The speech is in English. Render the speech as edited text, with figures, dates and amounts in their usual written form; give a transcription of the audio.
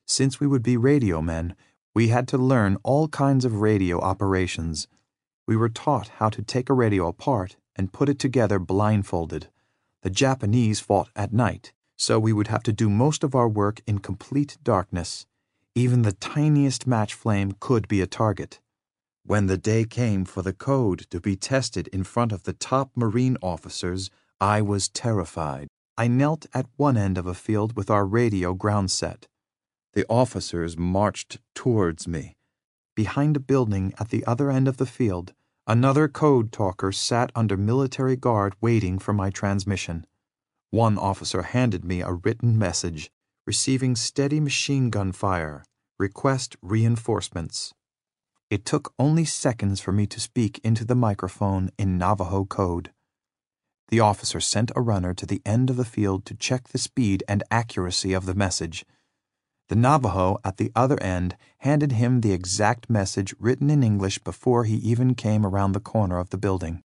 Since we would be radio men, we had to learn all kinds of radio operations. We were taught how to take a radio apart and put it together blindfolded. The Japanese fought at night, so we would have to do most of our work in complete darkness. Even the tiniest match flame could be a target. When the day came for the code to be tested in front of the top Marine officers, I was terrified. I knelt at one end of a field with our radio ground set. The officers marched towards me. Behind a building at the other end of the field, another code talker sat under military guard waiting for my transmission. One officer handed me a written message, receiving steady machine gun fire, request reinforcements. It took only seconds for me to speak into the microphone in Navajo code. The officer sent a runner to the end of the field to check the speed and accuracy of the message. The Navajo at the other end handed him the exact message written in English before he even came around the corner of the building.